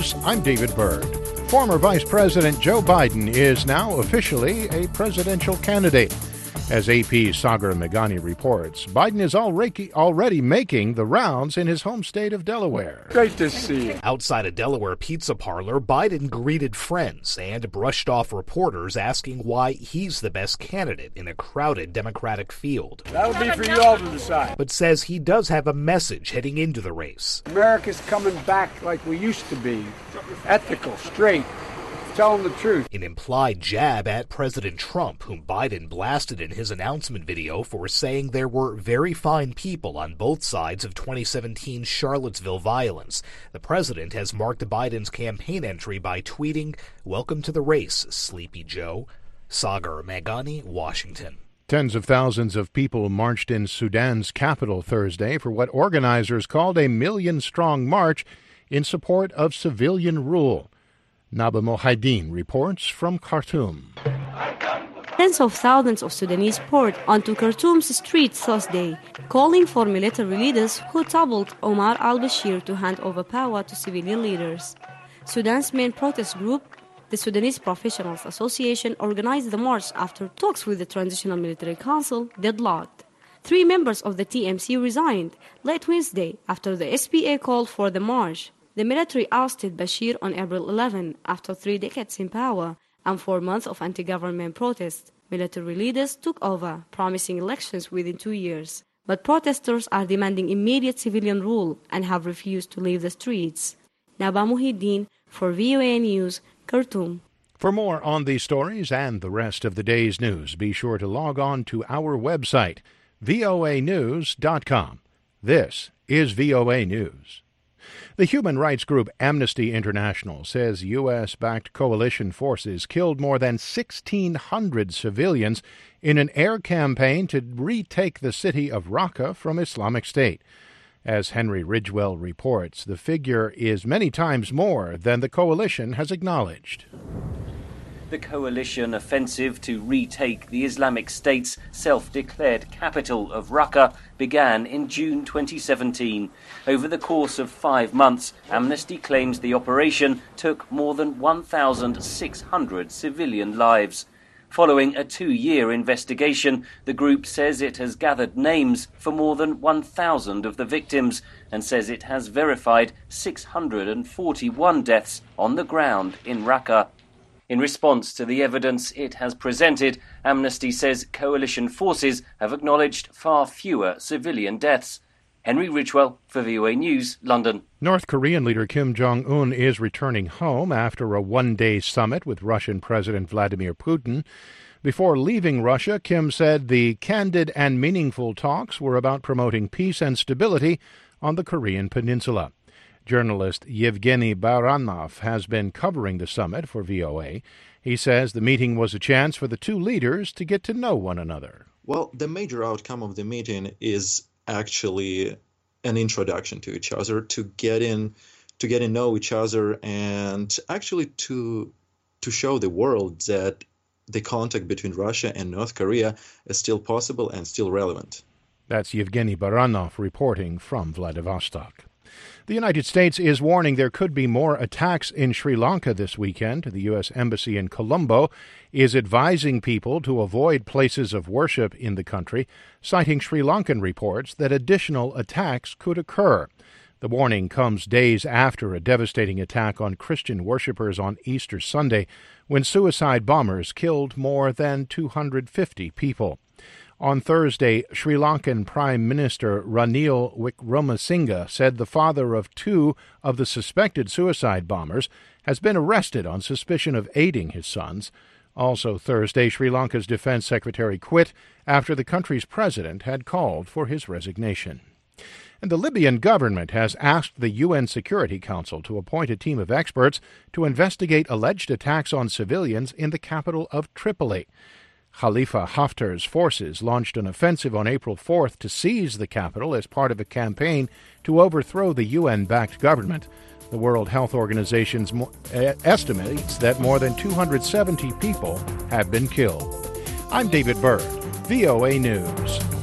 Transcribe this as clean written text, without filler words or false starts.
News, I'm David Byrd. Former Vice President Joe Biden is now officially a presidential candidate. As AP's Sagar Meghani reports, Biden is already making the rounds in his home state of Delaware. Great to see you. Outside a Delaware pizza parlor, Biden greeted friends and brushed off reporters asking why he's the best candidate in a crowded Democratic field. That'll be for you all to decide. But says he does have a message heading into the race. America's coming back like we used to be. Ethical, straight. Telling the truth. An implied jab at President Trump, whom Biden blasted in his announcement video for saying there were very fine people on both sides of 2017 Charlottesville violence. The president has marked Biden's campaign entry by tweeting, "Welcome to the race, Sleepy Joe." Sagar Meghani, Washington. Tens of thousands of people marched in Sudan's capital Thursday for what organizers called a million-strong march in support of civilian rule. Naba Mohideen reports from Khartoum. Tens of thousands of Sudanese poured onto Khartoum's streets Thursday, calling for military leaders who toppled Omar al-Bashir to hand over power to civilian leaders. Sudan's main protest group, the Sudanese Professionals Association, organized the march after talks with the Transitional Military Council deadlocked. 3 members of the TMC resigned late Wednesday after the SPA called for the march. The military ousted Bashir on April 11 after 3 decades in power and 4 months of anti-government protests. Military leaders took over, promising elections within 2 years. But protesters are demanding immediate civilian rule and have refused to leave the streets. Naba Mohideen for VOA News, Khartoum. For more on these stories and the rest of the day's news, be sure to log on to our website, voanews.com. This is VOA News. The human rights group Amnesty International says U.S.-backed coalition forces killed more than 1,600 civilians in an air campaign to retake the city of Raqqa from Islamic State. As Henry Ridgwell reports, the figure is many times more than the coalition has acknowledged. The coalition offensive to retake the Islamic State's self-declared capital of Raqqa began in June 2017. Over the course of 5 months, Amnesty claims the operation took more than 1,600 civilian lives. Following a 2-year investigation, the group says it has gathered names for more than 1,000 of the victims and says it has verified 641 deaths on the ground in Raqqa. In response to the evidence it has presented, Amnesty says coalition forces have acknowledged far fewer civilian deaths. Henry Ridgwell for VOA News, London. North Korean leader Kim Jong-un is returning home after a one-day summit with Russian President Vladimir Putin. Before leaving Russia, Kim said the candid and meaningful talks were about promoting peace and stability on the Korean peninsula. Journalist Yevgeny Baranov has been covering the summit for VOA. He says the meeting was a chance for the two leaders to get to know one another. Well, the major outcome of the meeting is actually an introduction to each other, to get in know each other, and actually to show the world that the contact between Russia and North Korea is still possible and still relevant. That's Yevgeny Baranov reporting from Vladivostok. The United States is warning there could be more attacks in Sri Lanka this weekend. The U.S. Embassy in Colombo is advising people to avoid places of worship in the country, citing Sri Lankan reports that additional attacks could occur. The warning comes days after a devastating attack on Christian worshippers on Easter Sunday, when suicide bombers killed more than 250 people. On Thursday, Sri Lankan Prime Minister Ranil Wickremesinghe said the father of 2 of the suspected suicide bombers has been arrested on suspicion of aiding his sons. Also Thursday, Sri Lanka's defense secretary quit after the country's president had called for his resignation. And the Libyan government has asked the UN Security Council to appoint a team of experts to investigate alleged attacks on civilians in the capital of Tripoli. Khalifa Haftar's forces launched an offensive on April 4th to seize the capital as part of a campaign to overthrow the UN-backed government. The World Health Organization estimates that more than 270 people have been killed. I'm David Byrd, VOA News.